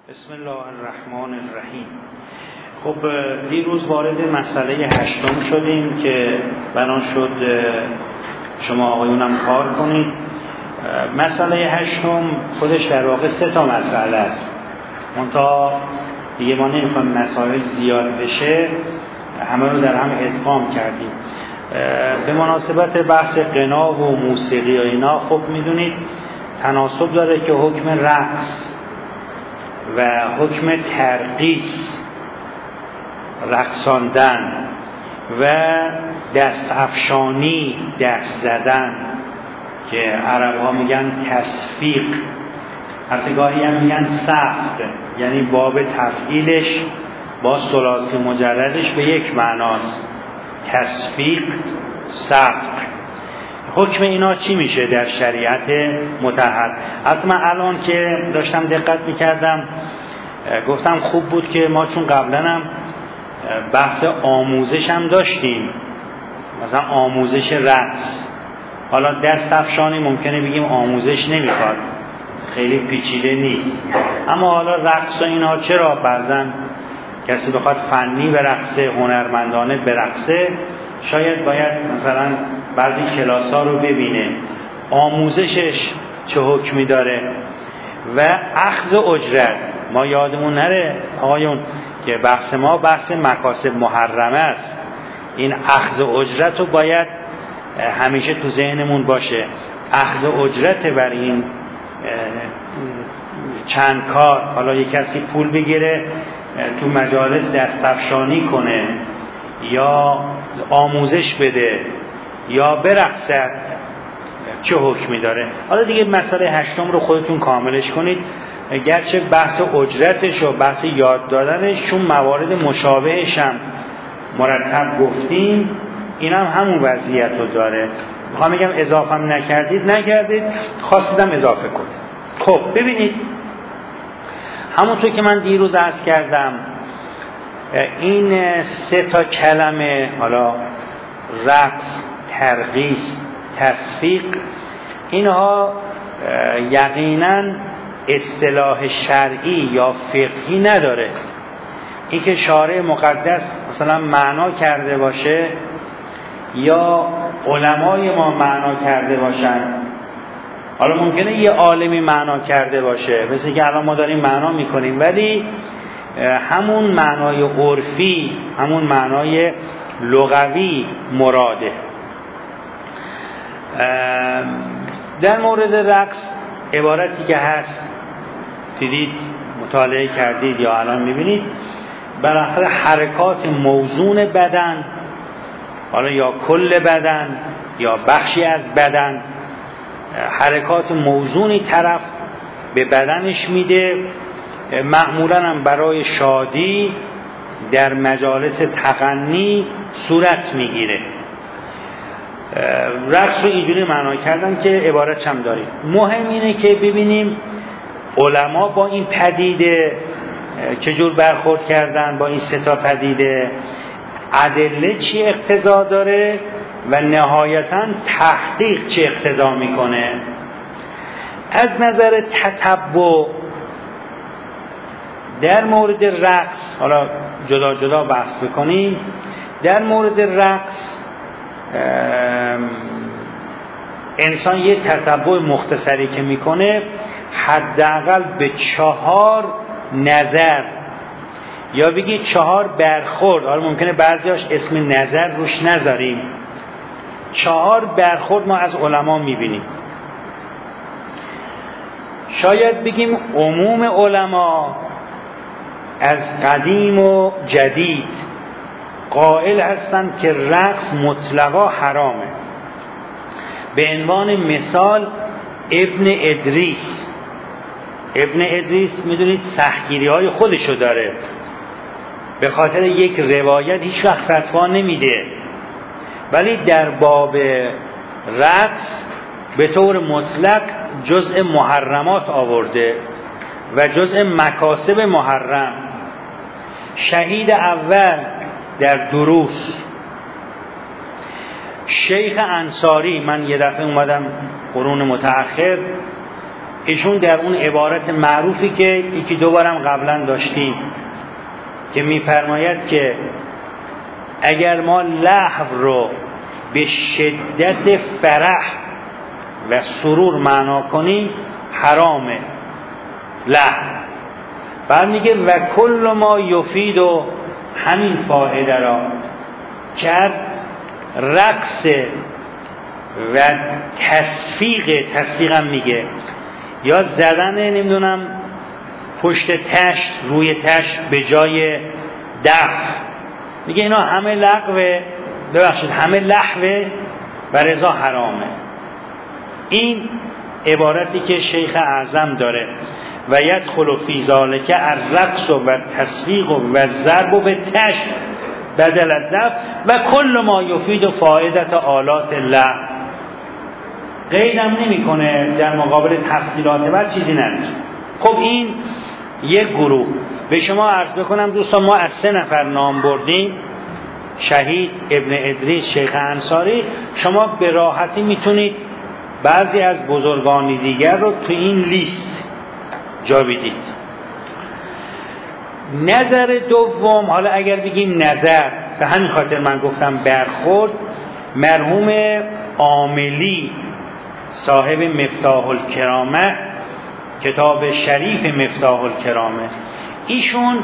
بسم الله الرحمن الرحیم. خب دیروز وارد مسئله 8 شدیم که بنا شد شما آقایونم کار کنید. مسئله 8 خودش در واقع 3 مسئله است. منتها دیگه ما نمیخوایم مسائل زیاد بشه، همه رو در هم ادغام کردیم. به مناسبت بحث غنا و موسیقی و اینا، خب میدونید تناسب داره که حکم رقص و حکم ترقیص، رقصاندن و دست افشانی، دست زدن که عرب ها میگن تصفیق، حتی گاهی هم میگن سفق، یعنی باب تفعیلش با ثلاثی مجردش به یک معناست، تصفیق، سفق. حکم اینا چی میشه در شریعت مطهر؟ حتما الان که داشتم دقت میکردم گفتم خوب بود که ما چون قبلا هم بحث آموزش هم داشتیم، مثلا آموزش رقص، حالا دست افشانی ممکنه بگیم آموزش نمیخواد، خیلی پیچیده نیست، اما حالا رقص و اینا چرا بعضا کسی بخواد فنی برقصه، هنرمندانه برقصه، شاید باید مثلا بعضی کلاس ها رو ببینه آموزشش چه حکمی داره و اخذ اجرت. ما یادمون نره آقایون که بحث ما بحث مکاسب محرمه است، این اخذ اجرت رو باید همیشه تو ذهنمون باشه. اخذ اجرت بر این چند کار، حالا یک کسی پول بگیره تو مجالس دست افشانی کنه یا آموزش بده یا برقصد، چه حکمی داره؟ حالا دیگه مسئله 8 رو خودتون کاملش کنید، گرچه بحث اجرتش و بحث یاد دادنش چون موارد مشابهش هم مرتب گفتیم، این هم همون وضعیت رو داره. میخوام بگم اضافه هم نکردید، خواستیدم اضافه کنید. خب ببینید، همونطور که من دیروز عرض کردم، این 3 کلمه، حالا رقص، ترقیص، تصفیق، اینها یقینا اصطلاح شرعی یا فقهی نداره. این که شارع مقدس مثلا معنا کرده باشه یا علمای ما معنا کرده باشن، حالا ممکنه یه عالمی معنا کرده باشه مثل که الان ما داریم معنا میکنیم، ولی همون معنای عرفی، همون معنای لغوی مراده. در مورد رقص عبارتی که هست دیدید، مطالعه کردید یا الان میبینید، بالاخره حرکات موزون بدن، حالا یا کل بدن یا بخشی از بدن، حرکات موزونی طرف به بدنش میده، معمولا هم برای شادی در مجالس تغنی صورت میگیره. رقص رو اینجوری معنا کردن که عبارت هم داریم. مهم اینه که ببینیم علما با این پدیده چجور برخورد کردن، با این 3 پدیده، ادله چی اقتضا داره و نهایتاً تحقیق چی اقتضا میکنه. از نظر تتبع در مورد رقص، حالا جدا جدا بحث بکنیم، در مورد رقص انسان یه تتبع مختصری که میکنه حداقل به 4 نظر یا بگید 4 برخورد، حالا ممکنه بعضیاش اسم نظر روش نذاریم، 4 برخورد ما از علما میبینیم. شاید بگیم عموم علما از قدیم و جدید قائل هستند که رقص مطلقا حرامه. به عنوان مثال ابن ادریس میدونید سختگیری های خودشو داره، به خاطر یک روایت هیچ وقت فتوا نمیده، ولی در باب رقص به طور مطلق جزء محرمات آورده و جزء مکاسب محرم. شهید اول در دروس شیخ انصاری، من یه دفعه اومدم قرون متأخر ایشون در اون عبارت معروفی که یکی دو بارم قبلا داشتیم که میفرماید که اگر ما لهو رو به شدت فرح و سرور معنا کنیم حرامه لهو. بعد میگه و کل ما یفید و همین فایده را کرد رقص و تصفیق هم میگه یا زدن نمیدونم پشت تشت روی تشت به جای دف، میگه اینا همه لغوه، ببخشید همه لهوه و رضا حرامه. این عبارتی که شیخ اعظم داره و یدخل فی ذالک الرقص و تصفیق و ضرب به تشت بدل الدف و کل ما یفید فایدت آلات الله. قیدم نمی کنه در مقابل تفصیلات و چیزی نداره. خب این یک گروه. به شما عرض بکنم دوستان ما از 3 نفر نام بردیم، شهید، ابن ادریس، شیخ انصاری. شما به راحتی میتونید بعضی از بزرگان دیگر رو تو این لیست جا بدید. نظر دوم، حالا اگر بگیم نظر، به همین خاطر من گفتم برخورد، مرحوم عاملی صاحب مفتاح الکرامه، کتاب شریف مفتاح الکرامه، ایشون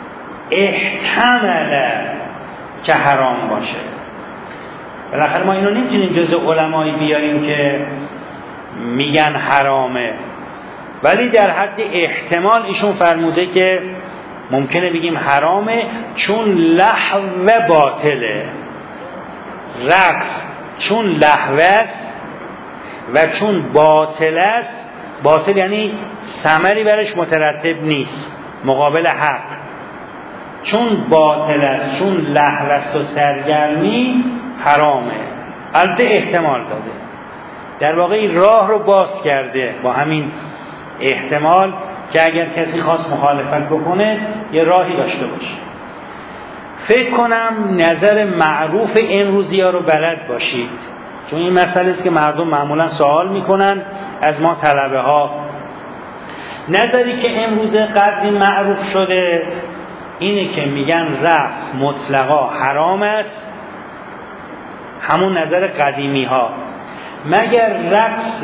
احتمل که حرام باشه. بالاخره ما اینو نمیتونیم جزء علمایی بیاریم که میگن حرامه، ولی در حد احتمال ایشون فرموده که ممکنه بگیم حرامه چون لهو باطله. رقص چون لهو است و چون باطل است، باطل یعنی ثمری برش مترتب نیست مقابل حق، چون باطل است چون لهو است و سرگرمی حرامه. البته احتمال داده، در واقع این راه رو باز کرده با همین احتمال که اگر کسی خواست مخالفت بکنه یه راهی داشته باشه. فکر کنم نظر معروف امروزی ها رو بلد باشید، چون این مسئله است که مردم معمولا سوال میکنن از ما طلبه ها. نظری که امروز قدری معروف شده اینه که میگن رقص مطلقا حرام است، همون نظر قدیمی ها، مگر رقص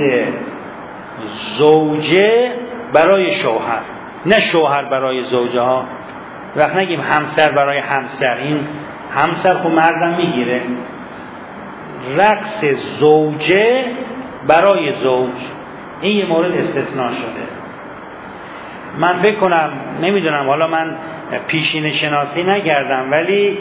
زوجه برای شوهر، نه شوهر برای زوجه ها. وقت نگیم همسر برای همسر، این همسر خب مردم میگیره. رقص زوجه برای زوج، این یه مورد استثناء شده. من فکر کنم، نمیدونم، حالا من پیشین شناسی نکردم، ولی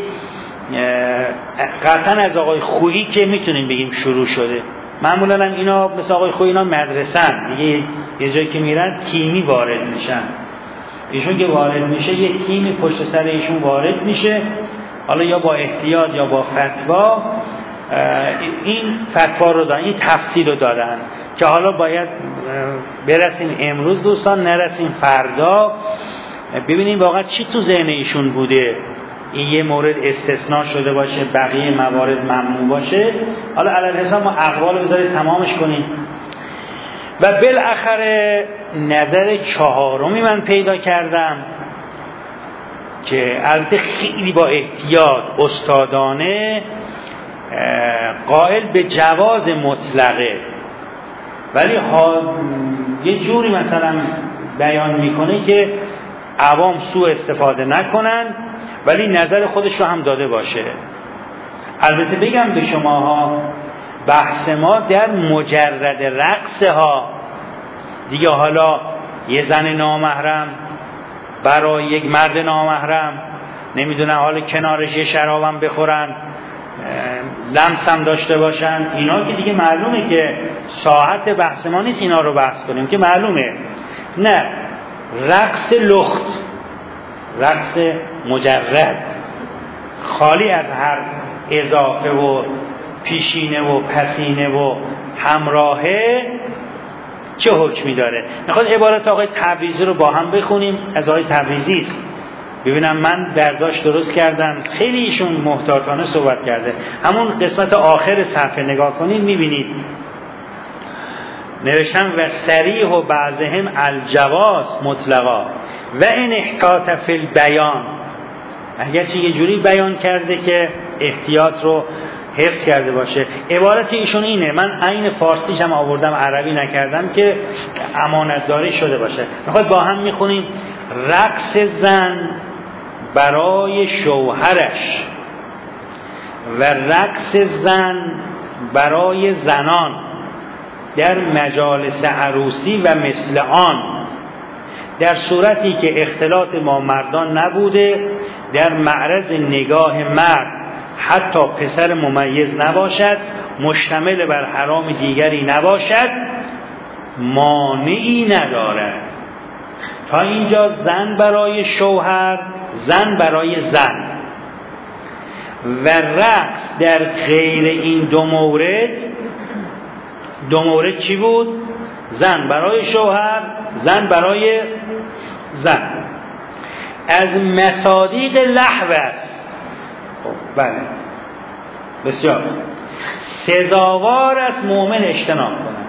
قطعا از آقای خویی که میتونیم بگیم شروع شده. معمولا هم اینا مثل آقای خویی اینا مدرسن دیگه، یه جایی که میرن تیمی وارد میشن. ایشون که وارد میشه یه تیمی پشت سر ایشون وارد میشه، حالا یا با احتیاط یا با فتوا این فتوا رو دادن، این تفصیل رو دادن که حالا باید برسیم امروز دوستان، نرسیم فردا، ببینیم واقعا چی تو ذهن ایشون بوده این یه مورد استثناء شده باشه بقیه موارد ممنوع باشه. حالا علی حساب ما اقوال بذارید تمامش کنیم. و بالاخره نظر چهارمی من پیدا کردم که البته خیلی با احتیاط استادانه قائل به جواز مطلقه، ولی یه جوری مثلا بیان میکنه که عوام سوء استفاده نکنن، ولی نظر خودش رو هم داده باشه. البته بگم به شماها بحث ما در مجرد رقص ها دیگه، حالا یه زن نامحرم برای یک مرد نامحرم، نمیدونم حالا کنارش یه شرابم بخورن، لمس هم داشته باشن، اینا که دیگه معلومه که ساعت بحث ما نیست اینا رو بحث کنیم که معلومه. نه، رقص لخت، رقص مجرد خالی از هر اضافه و پیشینه و پسینه و همراهه چه حکمی داره؟ میخواد عبارت آقای تبریزی رو با هم بخونیم. از آقای تبریزی است، ببینم من برداشت درست کردم، خیلی ایشون محتاطانه صحبت کرده. همون قسمت آخر صفحه نگاه کنید میبینید نوشتن و صریح و بعضهم الجواز مطلقا و این احتاط فی البیان، اگرچه یه جوری بیان کرده که احتیاط رو حفظ کرده باشه. عبارت ایشون اینه، من عین فارسیش هم آوردم عربی نکردم که امانتداری شده باشه. میخواد با هم میخونیم: رقص زن برای شوهرش و رقص زن برای زنان در مجالس عروسی و مثل آن، در صورتی که اختلاط با مردان نبوده، در معرض نگاه مرد حتی پسر ممیز نباشد، مشتمل بر حرام دیگری نباشد، مانعی ندارد. تا اینجا زن برای شوهر، زن برای زن. و رقص در غیر این دو مورد چی بود؟ زن برای شوهر، زن برای زن. از مصادیق لهو است. خب بله، بسیار سزاوار است مؤمن اجتناب کنه.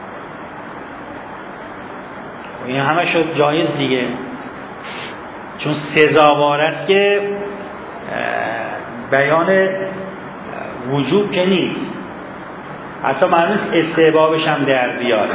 این همه شد جایز دیگه، چون سزاوار است که بیان وجوب که نیست، حتی معنی استحبابش هم در بیاد.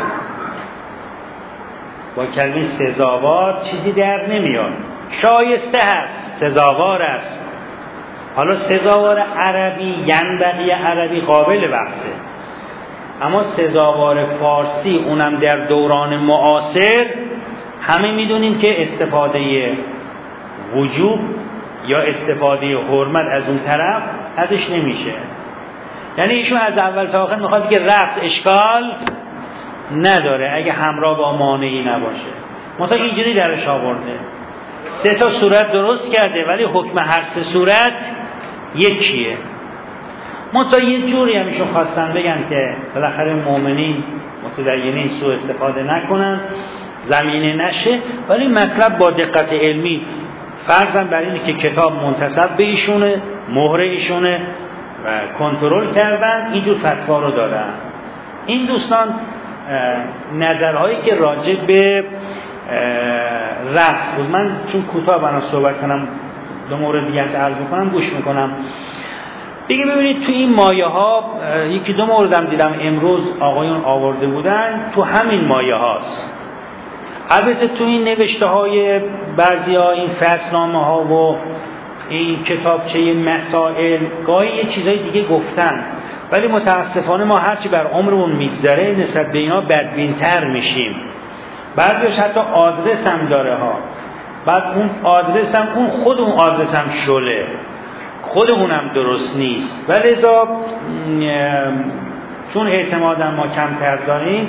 با کلمه سزاوار چیزی در نمیاد، شایسته هست، سزاوار است. حالا سزاوار عربی ینبغی عربی قابل بحثه، اما سزاوار فارسی اونم در دوران معاصر همه میدونیم که استفاده وجوب یا استفاده حرمت از اون طرف ازش نمیشه. یعنی ایشون از اول تا آخر میخواد که رقص اشکال نداره اگه همراه با مانعی نباشه. منتها اینجوری درش آورده 3 صورت درست کرده، ولی حکم هر 3 صورت یکیه. منتها یه جوری همیشون خواستن بگن که بالاخره مؤمنین متدینین سوء استفاده نکنن، زمینه نشه، ولی مطلب با دقت علمی فرضاً بر اینه که کتاب منتسب به ایشونه، مهر ایشونه و کنترل کردن، اینجور فتوا رو دادن. این دوستان نظرهایی که راجع به رقص بود، من چون کوتاه بنا صحبت کنم 2 مورد دیگه عرض میکنم گوش میکنم دیگه. ببینید تو این مایه ها 1-2 موردم دیدم امروز آقایون آورده بودن، تو همین مایه هاست. البته تو این نوشته های بعضی ها، این فصلنامه ها و این کتابچه مسائل گاهی یه چیزای دیگه گفتن، ولی متاسفانه ما هرچی بر عمرمون میگذره نسبت به اینا بدبین‌تر میشیم. بعضیش حتی آدرس هم داره ها، بعد اون آدرس هم خود اون آدرس هم شله، خود اونم درست نیست. ولذا چون اعتمادم ما کمتر داریم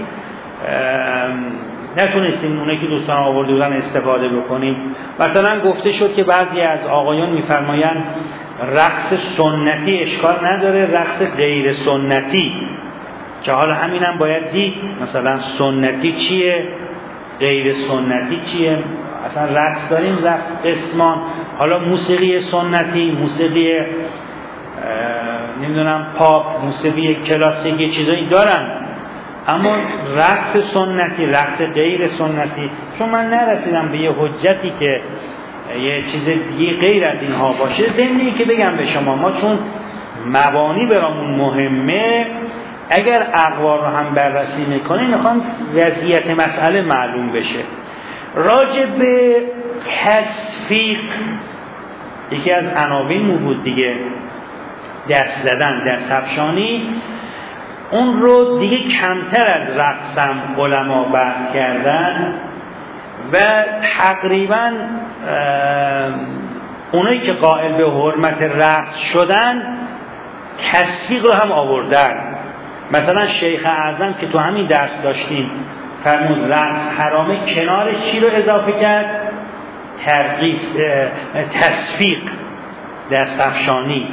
نتونستیم اونه که دوستان آورده بودن استفاده بکنیم. مثلا گفته شد که بعضی از آقایان میفرمایند رقص سنتی اشکال نداره، رقص غیر سنتی، که حالا همینم باید دید مثلا سنتی چیه، غیر سنتی چیه. اصلا رقص داریم، رقص قسمان، حالا موسیقی سنتی، موسیقی نمیدونم پاپ، موسیقی کلاسیکی چیزایی دارن، اما رقص سنتی، رقص غیر سنتی، چون من نرسیدم به یه حجتی که یه چیز دیگه غیر از اینها باشه. ضمنی که بگم به شما، ما چون مبانی برامون مهمه، اگر اقوال رو هم بررسی میکنیم میخوام وضعیت مسئله معلوم بشه. راجع به تصفیق، یکی از عناوین بود دیگه، دست زدن، دست افشانی، اون رو دیگه کمتر از رقصم علما بحث کردن و تقریبا اونایی که قائل به حرمت رقص شدن تصفیق رو هم آوردن. مثلا شیخ اعظم که تو همین درس داشتیم فرمود رقص حرامه، کنارش چی رو اضافه کرد؟ تصفیق، دست افشانی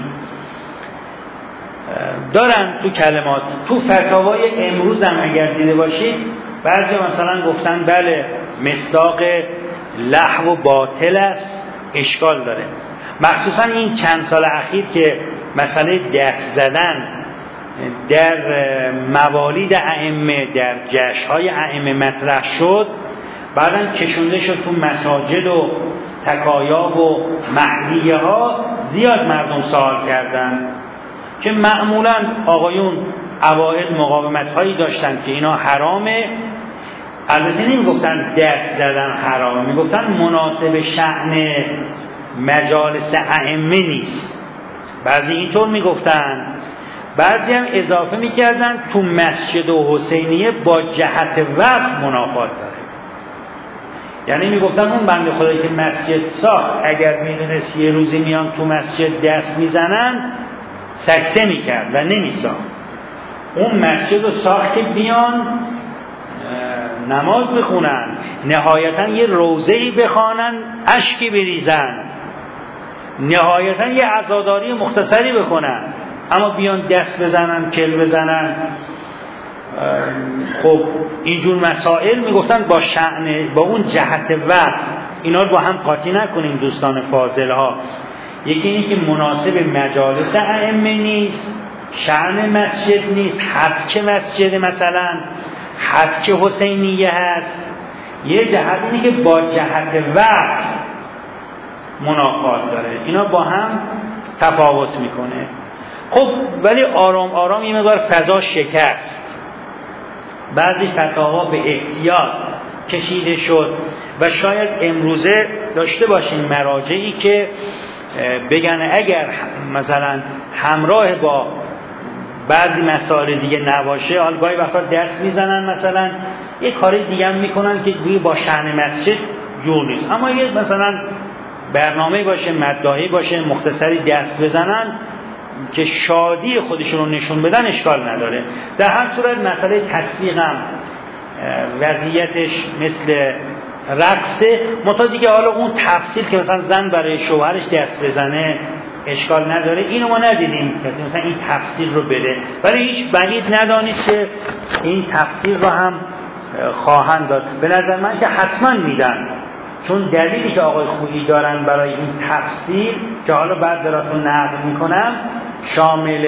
دارن تو کلمات. تو فتاوای امروز هم اگر دیده باشید بعضی مثلا گفتن بله مصداق لهو و باطل است، اشکال داره. مخصوصا این چند سال اخیر که مسئله دست زدن در موالید ائمه، در جشن‌های ائمه مطرح شد، بعدم کشونده شد تو مساجد و تکایا و محلیه ها، زیاد مردم سوال کردن که معمولا آقایون اوائل مقاومت هایی داشتن که اینا حرامه. البته نمیگفتن دست زدن حرامه، میگفتن مناسب شأن مجالس ائمه نیست. بعضی اینطور میگفتن، بعضی هم اضافه میکردن تو مسجد و حسینیه با جهت وقت منافات داره. یعنی میگفتن اون بنده خدایی که مسجد ساخت اگر میدونست یه روزی میان تو مسجد دست میزنن سکته میکرد و نمیساخت. اون مسجد رو ساخت که بیان نماز بخونن، نهایتا یه روضه‌ای بخوانن، اشکی بریزن، نهایتا یه عزاداری مختصری بکنن، اما بیان دست بزنن، کل بزنن. خب اینجور مسائل میگفتن با شأن، با اون جهت وقت اینا رو با هم قاطی نکنیم دوستان فاضل ها. یکی اینی که مناسب مجالس ائمه نیست، شأن مسجد نیست، حد مسجد مثلا حد حسینیه هست. یه جهت اینی که با جهت وقت منافات داره، اینا با هم تفاوت میکنه. خب ولی آرام آرام این مقدار فضا شکست، بعضی فتاوا به احتیاط کشیده شد و شاید امروزه داشته باشیم مراجعی که بگن اگر مثلا همراه با بعضی مسائل دیگه نباشه، حال گاهی وقتا درس میزنن مثلا یه کاری دیگه هم میکنن که با شأن مسجد جور نیست، اما یه مثلا برنامه باشه، مدعی باشه، مختصری دست بزنن که شادی خودشون رو نشون بدن، اشکال نداره. در هر صورت مسئله تصدیق هم وضعیتش مثل رقصه، متا دیگه حالا اون تفصیل که مثلا زن برای شوهرش دست بزنه اشکال نداره، اینو ما ندیدیم کسی مثلا این تفصیل رو بده، ولی هیچ بعید ندانید که این تفصیل رو هم خواهند داد. به نظر من که حتما میدن، چون دلیلی که آقای خویی دارن برای این تفصیل که حالا بعد براتون نقل میکنم شامل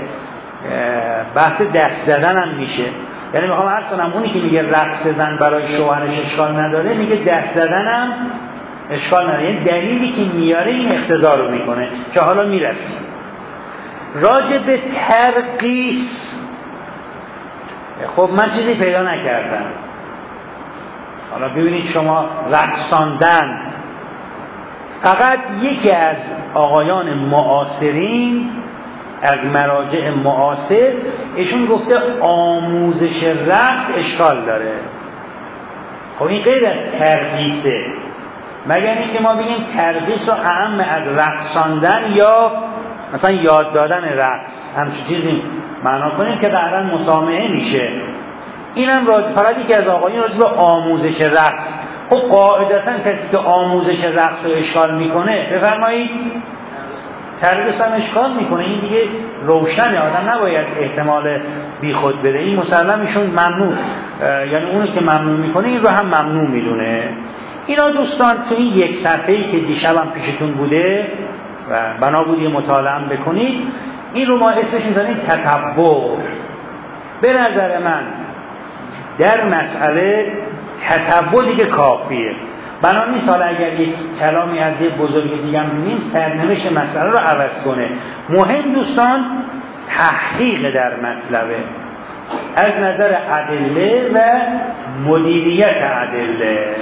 بحث دست زدن هم میشه. یعنی میخوام عرض کنم اونی که میگه رقص زن برای شوهرش اشکال نداره، میگه دست زدن هم اشکال نداره. یعنی دلیلی که میاره این اقتضا رو میکنه که حالا میرسیم. راجع به ترقیص، خب من چیزی پیدا نکردم. حالا ببینید شما، رقصاندن فقط یکی از آقایان معاصرین از مراجع معاصر ایشون گفته آموزش رقص اشکال داره. خب این غیر از ترقیصه، مگر اینکه ما بگیم ترقیص رو اهم از رقصاندن یا مثلا یاد دادن رقص همچون چیزی معنا کنیم که بعداً مسامحه میشه. اینم فقط یکی از آقایان راجع به آموزش رقص. خب قاعدتاً کسی که آموزش رقص رو اشکال میکنه، بفرمایید ترقیص هم اشکال میکنه. این دیگه روشنه، آدم نباید احتمال بی خود بده. این مسلم ایشون ممنوع، یعنی اونی که ممنوع میکنه این رو هم ممنوع میدونه. اینا دوستان تو این یک صفحه‌ای که دیشبم پیشتون بوده و بنا بود یه مطالعه بکنید، این رو ما اسمش میذاریم تتبع. به نظر من در مسئله تتبع دیگه کافیه. بنا نیست حالا اگر یک کلامی از یه بزرگ دیگه هم بینیم سرنوشت مسئله رو عوض کنه. مهم دوستان تحقیق در مطلبه از نظر ادله و مدیریت ادله.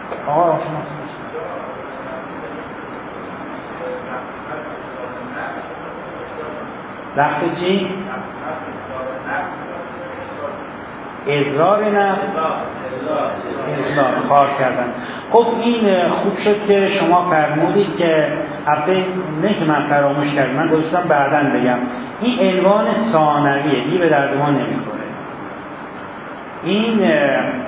رقص چی؟ اضرار نه؟ اضرار کار کردن. خب این خوب شد که شما فرمودید که البته نه که من فراموش کردم، من گذاشتم بعداً بگم. این عنوان ثانویه، دیگه به درد ما نمیخوره. این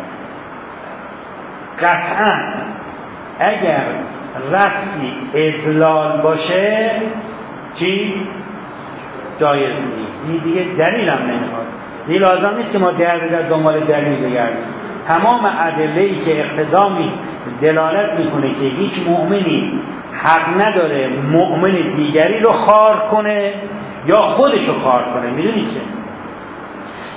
قطعاً اگر رقصی اضلال باشه چی؟ جایز نیست. این دیگه دلیل هم نمیخواد. دیگه لازم نیست که ما در دنبال دلیل بگردیم. تمام ادله‌ای که اقتضا دلالت میکنه که هیچ مؤمنی حق نداره مؤمن دیگری رو خوار کنه یا خودش رو خوار کنه، میدونید چه؟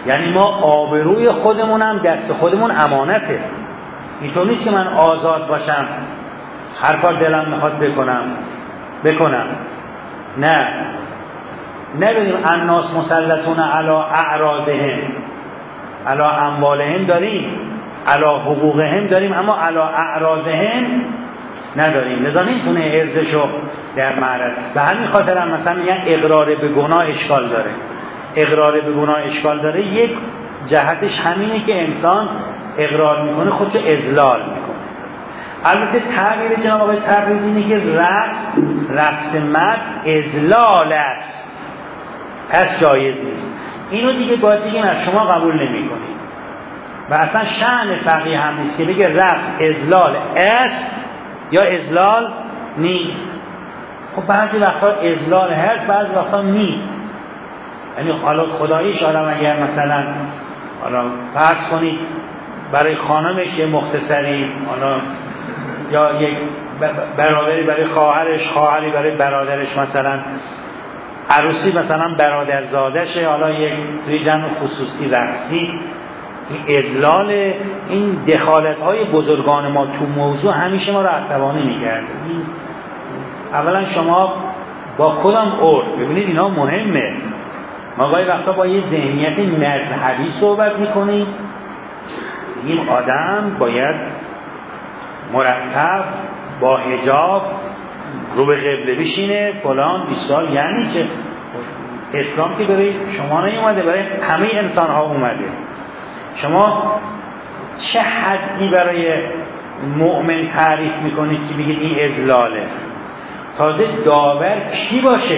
یعنی ما آبروی خودمون هم دست خودمون امانته. اینطور نیست که من آزاد باشم هر کار دلم میخواد بکنم. نه، نبینیم الناس مسلطون علی اعراضهم، علی اموالهم داریم، علی حقوقهم داریم، اما علی اعراضهم نداریم. لذا نمیتونه ارزشو در معرض. به همین خاطر هم مثلا میگن اقرار به گناه اشکال داره. اقرار به گناه اشکال داره، یک جهتش همینه که انسان اقرار میکنه خودشو اذلال میکنه. البته تعبیر جناب آقای تبریزی اینه که رقص مرد اذلال است، پس جایز نیست. اینو دیگه باید بگیم از شما قبول نمی‌کنید و اصلا شأن فقیه هم نیست که بگه رقص اذلال است یا اذلال نیست. خب بعضی وقتا اذلال هست، بعضی وقتا نیست. یعنی حالا خداییش آدم اگر مثلا حالا فرض کنید برای خانمش یه مختصری، حالا یا یک برادری برای خواهرش، خواهری برای برادرش، مثلا عروسی مثلا برادرزادشه، حالا یک توی جمع خصوصی رقصی، این اذلال، این دخالت‌های بزرگان ما تو موضوع همیشه ما رو عصبانی می‌کرد. اولا شما با کدام عرف، ببینید اینا مهمه. ما گاهی وقتا با یه ذهنیت مذهبی صحبت می‌کنیم، این آدم باید مرتب با حجاب رو به قبله بشینه فلان 20 سال. یعنی که اسلام که برای شما نیومده، برای همه انسان ها اومده. شما چه حدی برای مؤمن تعریف میکنید که بگید این اذلاله؟ تازه داور کی باشه؟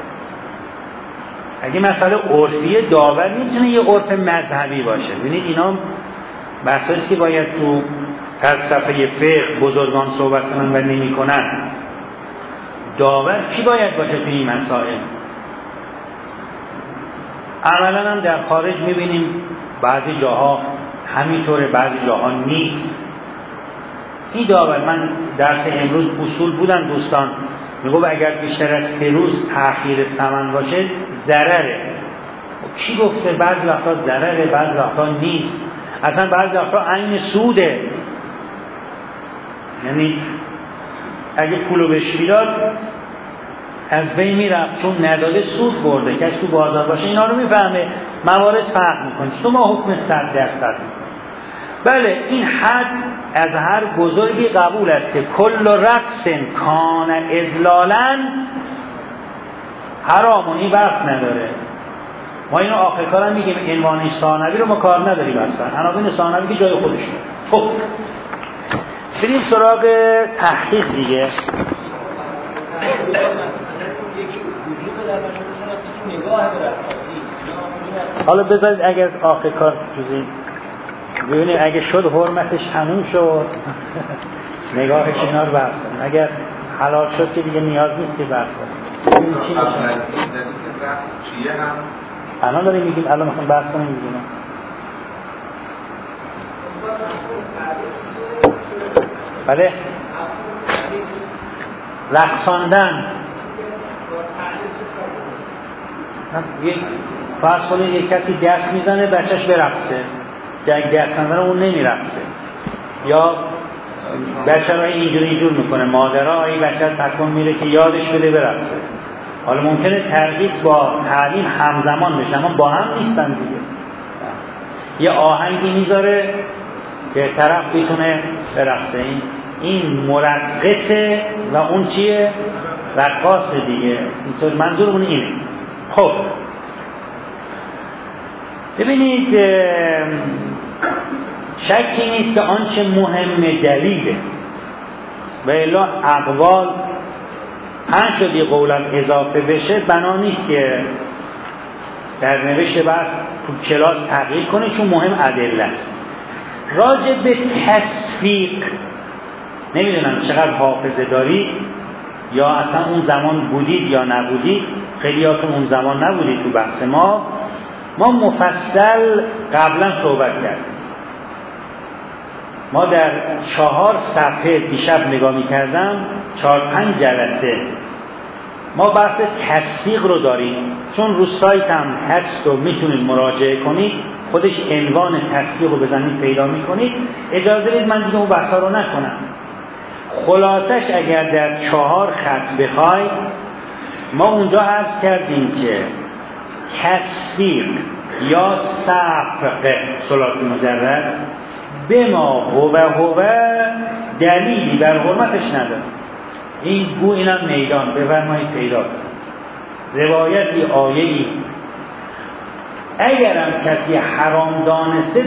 اگه مسئله عرفیه، داور میتونه یه عرف مذهبی باشه. ببینید اینا بحثاست که باید تو فلسفه فقه بزرگان صحبت کنن و نمی کنن. داور کی باید باشه تو این مسائل؟ عملا هم در خارج میبینیم بعضی جاها همینطوره، بعضی جاها نیست. این داور، من درس امروز اصول بودن دوستان، میگو اگر بیشتر از 3 روز تأخیر ثمن باشه ضرره. کی گفته بعضی وقتا ضرره، بعضی وقتا نیست؟ اصلا بعضی وقتا عین سوده. یعنی اگه پولو بهش میداد از بین میرفت، چون نداده سود برده. کسی تو بازار باشه اینا رو میفهمه. موارد فرق میکنه. شما حکم 100% میکنه. بله، این حد از هر بزرگی قبول است که کل رقص کان اذلالا حرامون، این بحث نداره. ما اینو آخر کارم میگیم، عنوان ثانوی رو ما کار نداریم اصلا. عناوین ثانوی که جای خودشه. خب بریم سراغ تحقیق دیگه. حالا بذارید اگر آخر کار جزئی ببینید اگه شد حرمتش تموم شد نگاهش اینا رو بحثن، اگر حلال شد که دیگه نیاز نیست که بحثن. الان داریم میگیم، الان میخوام بحث کنیم میگیم بله رقصاندن. فرض کنید یک کسی دست میزنه بچهش برقصه، دست نزنه اون نمیرقصه، یا بچه رو اینجور میکنه، مادرها این بچه تکون میره که یادش بده برقصه. حالا ممکنه ترقیص با تعلیم همزمان بشه اما با هم نیستن دیگه. یه آهنگی میذاره که طرف بتونه برقصه، این مرقصه و اون چیه؟ رقاصه دیگه. اینطور منظورمون اینه. خب ببینید شکی نیست که آنچه مهم دلیله و الا اقوال پنج شدی قولم اضافه بشه بنا نیست که سرنوشت بس تو کلاس تغییر کنه، چون مهم ادله است. راجع به تصفیق نمیدونم چقدر حافظه دارید یا اصلا اون زمان بودید یا نبودید. خیلیاتون اون زمان نبودید تو بحث ما مفصل قبلا صحبت کردیم. ما در 4 صفحه دیشب نگاه می‌کردم، 4-5 جلسه ما بحث تصفیق رو داریم، چون رو سایت هم هست و میتونید مراجعه کنید. خودش عنوان تصدیق رو بزنید پیدا میکنید. اجازه بدید من دیگه اون بحثا رو نکنم. خلاصش اگر در 4 خط بخواید، ما اونجا عرض کردیم که تصدیق یا صفق ثلاثی مجرد به ما هو دلیلی بر حرمتش نداره. این گو اینم میدان بفرمایید پیدا روایتی آیه‌ای اگرم کسی حرام دانسته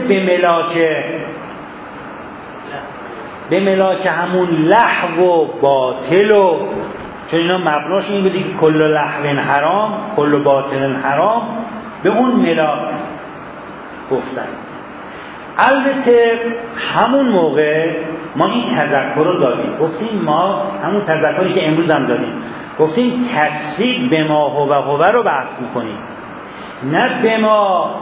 به ملاک همون لحو و باطل و چون اینا مبناش این بوده که کل لحو حرام کل باطل حرام، به اون ملاک گفتن. البته همون موقع ما این تذکر رو دادیم، گفتیم ما همون تذکری که امروز هم دادیم، گفتیم تصدیق به ما هو رو بحث میکنیم، نه به ما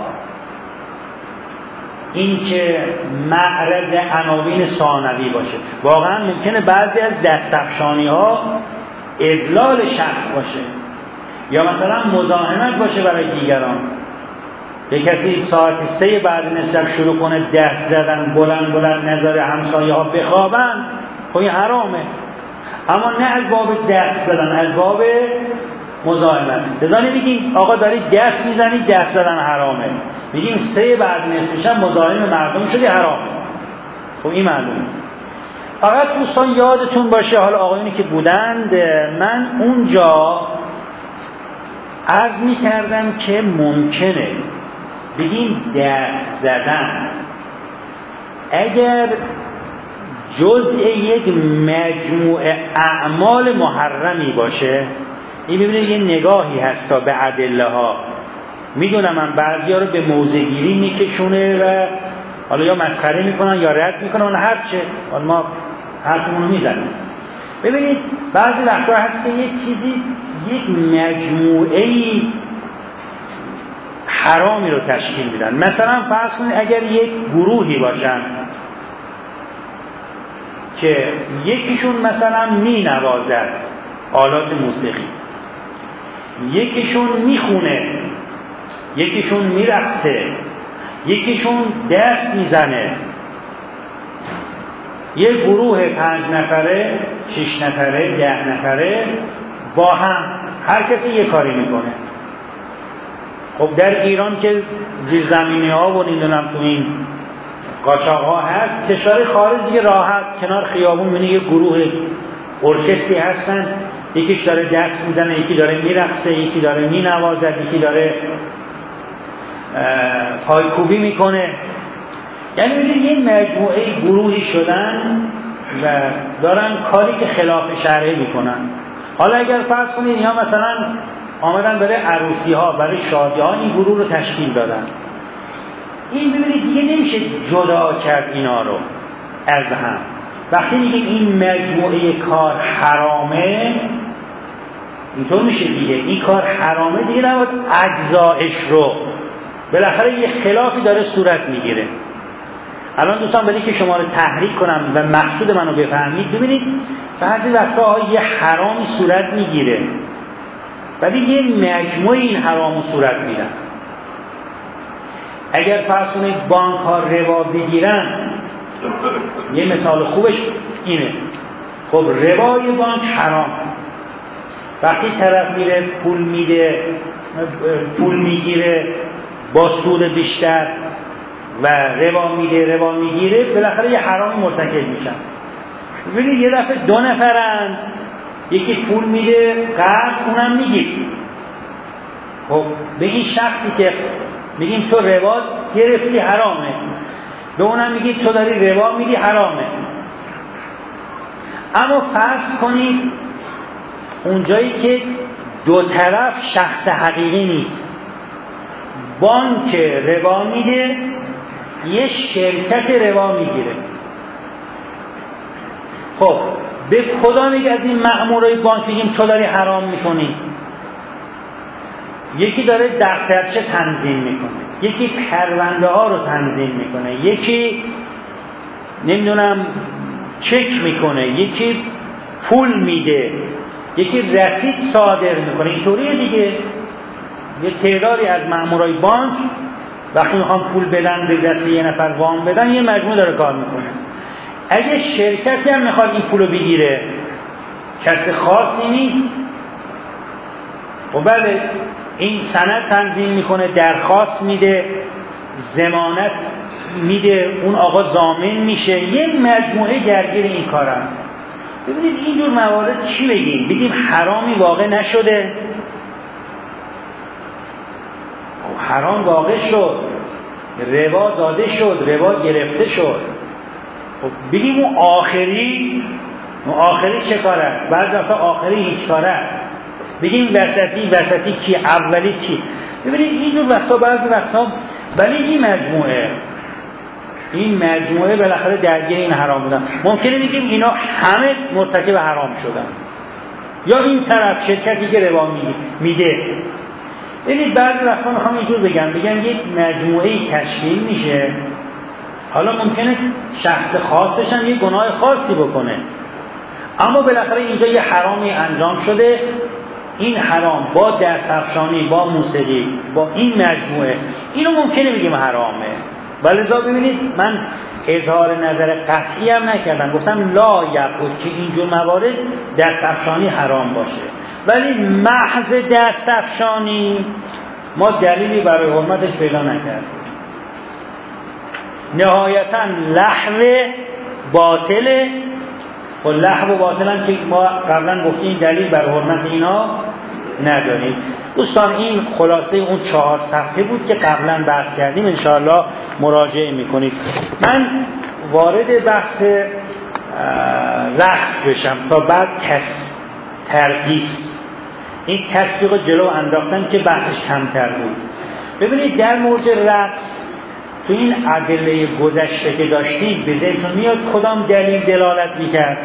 این که معرض عناوین ثانوی باشه. واقعا ممکنه بعضی از دستفشانی ها اضلال شخص باشه یا مثلا مزاحمت باشه برای دیگران. یک کسی ساعت 3 بعد نصف شروع کنه دست زدن بلند نذاره همسایه ها بخوابن، خب این حرامه. اما نه از باب دست زدن، از باب مزاحمت. لذا نمیگیم آقا داری دست میزنی دست زدن حرامه، میگیم 3 بعد نصف شب مزاحم مردم شدی حرامه. خب این معلومه. فقط دوستان یادتون باشه، حالا آقایونی که بودند، من اونجا عرض میکردم که ممکنه بگیم دست زدن اگر جزء یک مجموعه اعمال محرمی باشه، این ببینید یه نگاهی هستا به ادله ها. میدونم من بعضی ها رو به موضع‌گیری میکشونه و حالا یا مسخره میکنن یا رد میکنن هر چه، حالا ما حرفمون رو میزنیم. ببینید بعضی وقتا هست که یک چیزی یک مجموعه‌ای حرامی رو تشکیل میدن. مثلا فرض کنید اگر یک گروهی باشن که یکیشون مثلا مینوازد آلات موسیقی، یکیشون میخونه، یکیشون میرقصه، یکیشون دست میزنه، یک گروه 5 نفره 6 نفره 10 نفره با هم هر کسی یک کاری میکنه. خب در ایران که زیرزمینی ها و نمیدونم تو این قاچاق ها هست، کشور خارج دیگه راحت کنار خیابون میبینی یه گروه ارکستری هستن، یکیش داره دست میزنه، یکی داره میرقصه، یکی داره مینوازد، یکی داره پایکوبی میکنه. یعنی میبینید یه مجموعه گروهی شدن و دارن کاری که خلاف شرعه میکنن. حالا اگر فرض کنید اینا مثلا آمدن برای عروسی ها، برای شادی ها این گروه رو تشکیل دادن، این ببینید دیگه نمیشه جدا کرد اینا رو از هم. وقتی میگه این مجموعه کار حرامه، اینطور میشه دیگه این کار حرامه، دیگه نباید اجزایش رو، بالاخره یه خلافی داره صورت میگیره. الان دوستان برای که شما رو تحریک کنم و مقصود منو بفهمید، ببینید بعضی وقتا یه حرامی صورت میگیره ولی یه مجموعه این حرامو صورت میدن. اگر فرض کنید بانک ها ربا بگیرن، یه مثال خوبش اینه، خب ربای بانک حرام. وقتی طرف میره پول میگیره با سود بیشتر و ربا میگیره، بالاخره یه حرامی مرتکب میشن. ببینید یه دفعه 2 نفرن، یکی پول میده قرض اونم میگیره. خب به این شخصی که میگیم تو ربا گرفتی حرامه، به اونم میگی تو داری ربا میدی حرامه. اما فرض کنید اونجایی که 2 طرف شخص حقیقی نیست، بانک ربا میده، یه شرکت ربا میگیره. خب به کدام یک از این مأمورای بانک بگیم تو داری حرام میکنی؟ یکی داره دفترچه تنظیم میکنه، یکی پرونده ها رو تنظیم میکنه، یکی نمیدونم چک میکنه، یکی پول میده، یکی رسید صادر میکنه. اینطوریه دیگه. یه تعدادی از مأمورای بانک وقتی میخوان پول بدن به دست یه نفر وام بدن، یه مجموعه داره کار میکنه. اگه شرکتی هم میخواد این پولو بگیره، کس خاصی نیست، و بله این سند تنظیم میکنه، درخواست میده، ضمانت میده، اون آقا ضامن میشه، یک مجموعه درگیر این کارن. ببینید اینجور موارد چی بگیم حرامی واقع نشده؟ حرام واقع شد، ربا داده شد، ربا گرفته شد. خب بگیم اون آخری چه کار است؟ بعضی وقتا آخری هیچ کار است. بگیم وسطی کی، اولی کی. ببینید اینجور وقتا بعضی وقتا ولی این مجموعه بالاخره درگیر این حرام بودن. ممکنه بگیم اینا همه مرتکب حرام شدن، یا این طرف شرکتی که ربا میده. ببینید بعضی وقتا میخوام اینجور بگم یک مجموعه تشکیل میشه، حالا ممکنه شخص خاصش هم یه گناه خاصی بکنه، اما بالاخره اینجا یه حرامی انجام شده. این حرام با دست‌افشانی، با موسیقی، با این مجموعه، اینو ممکنه بگیم حرامه. ولذا ببینید من اظهار نظر قطعی هم نکردم، گفتم لا یقول که اینجور موارد دست‌افشانی حرام باشه، ولی محض دست‌افشانی ما دلیلی برای حرمتش پیدا نکردیم. نهایتاً لهو باطله، و لهو و باطل هم که ما قبلا گفتیم دلیل برای حرمت اینا نداریم. دوستان این خلاصه اون 4 صفحه بود که قبلا بحث کردیم، انشاءالله مراجعه میکنید. من وارد بحث رقص بشم تا بعد ترقیص. این تصدیق جلو انداختم که بحثش کمتر بود. ببینید در مورد رقص تو این ادله گذشته که داشتیم به ذهنتون میاد کدام دلیل دلالت میکرد؟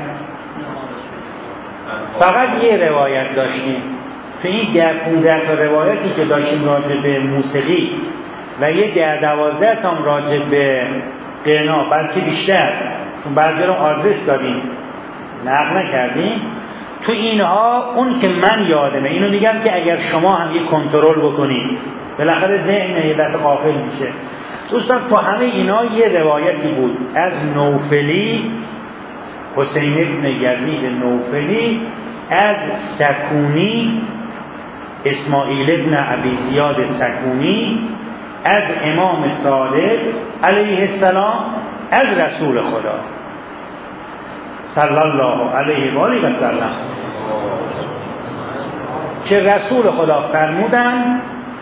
فقط یه روایت داشتیم. تو این 15 تا روایتی که داشتیم راجع به موسیقی و یه 12 تا راجع به غنا، بلکه بیشتر، چون بعضی رو آدرس دادیم نقل نکردیم. تو اینها اون که من یادمه، اینو میگم که اگر شما هم یه کنترل بکنید بالاخره ذهن یه دفعه غافل میشه. دوستان تو همه اینا یه روایتی بود از نوفلی، حسین ابن یزید نوفلی، از سکونی، اسماعیل ابن ابی زیاد سکونی، از امام صادق علیه السلام، از رسول خدا صلی الله علیه و آله و سلم، که رسول خدا فرمودن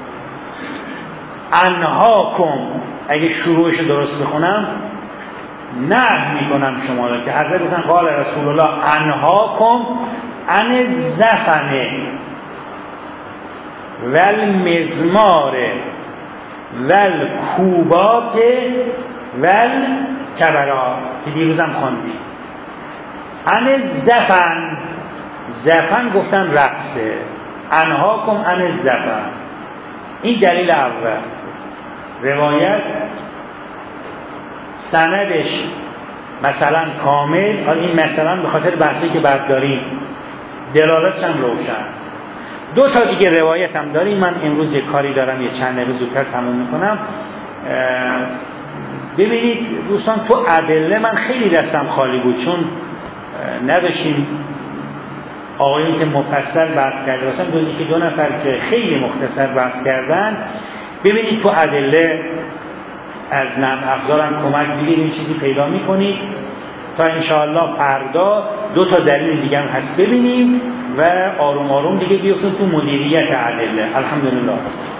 انهاکم، اگه شروعش درست بخونم نه میکنم شما را، که حضرت بودن قال رسول الله انهاکم عن الزفن والمزمار والکوبات والکبرات، که دیروزم خواندیم. عن الزفن، زفن گفتن رقصه، انهاکم عن الزفن. این دلیل اول. روایت سندش مثلا کامل، حالا این مثلا به خاطر بحثی که بعد داریم دلالتش هم روشن. 2 تا دیگه روایت هم داریم. من امروز یه کاری دارم، یه چند دقیقه زودتر تموم میکنم. ببینید دوستان تو ادله من خیلی دستم خالی بود، چون نداشتیم آقایون که مفصل بحث کرده باشن، دوزی که 2 نفر که خیلی مختصر بحث کردن. ببینید تو ادله از نم افزارم کمک بگیرید، این چیزی پیدا میکنید تا انشاءالله فردا 2 تا دلیل دیگه هم هست ببینیم و آروم آروم دیگه بیفتیم تو مدیریت ادله. الحمدلله.